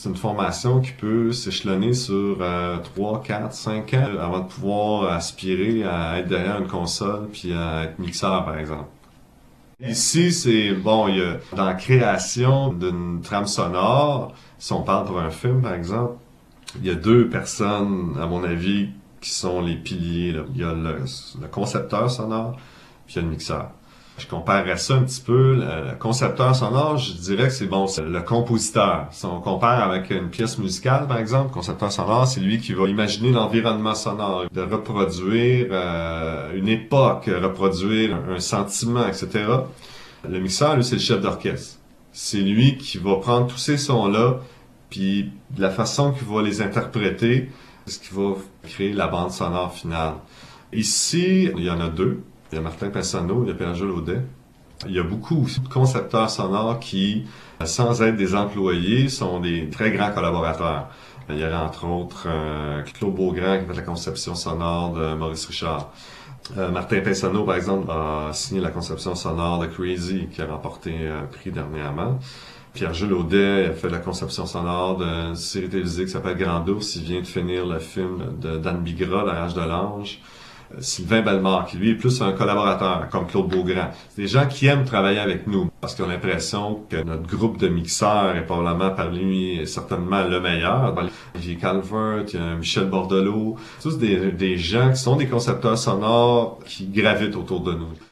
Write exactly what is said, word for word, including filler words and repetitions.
C'est une formation qui peut s'échelonner sur euh, trois, quatre, cinq ans avant de pouvoir aspirer à être derrière une console puis à être mixeur, par exemple. Ici, c'est, bon, il y a, dans la création d'une trame sonore, si on parle pour un film, par exemple, il y a deux personnes, à mon avis, qui sont les piliers, là. Il y a le, le concepteur sonore, puis il y a le mixeur. Je comparerais ça un petit peu. Le concepteur sonore, je dirais que c'est bon, c'est le compositeur. Si on compare avec une pièce musicale, par exemple, le concepteur sonore, c'est lui qui va imaginer l'environnement sonore, de reproduire euh, une époque, reproduire un, un sentiment, et cetera. Le mixeur, lui, c'est le chef d'orchestre. C'est lui qui va prendre tous ces sons-là, puis de la façon qu'il va les interpréter, c'est ce qui va créer la bande sonore finale. Ici, il y en a deux. Il y a Martin Pinsonneau, il y a Pierre-Jules Audet. Il y a beaucoup aussi de concepteurs sonores qui, sans être des employés, sont des très grands collaborateurs. Il y a entre autres euh, Claude Beaugrand qui a fait la conception sonore de Maurice Richard. Euh, Martin Pinsonneau, par exemple, a signé la conception sonore de Crazy, qui a remporté un prix dernièrement. Pierre-Jules Audet a fait la conception sonore d'une série télévisée qui s'appelle Grand Ours. Il vient de finir le film de Dan Bigra, La Rage de l'Ange. Sylvain Bellemare, qui lui est plus un collaborateur, comme Claude Beaugrand. C'est des gens qui aiment travailler avec nous, parce qu'ils ont l'impression que notre groupe de mixeurs est probablement parmi certainement le meilleur. Olivier Calvert, il y a Michel Bordelot, tous des, des gens qui sont des concepteurs sonores qui gravitent autour de nous.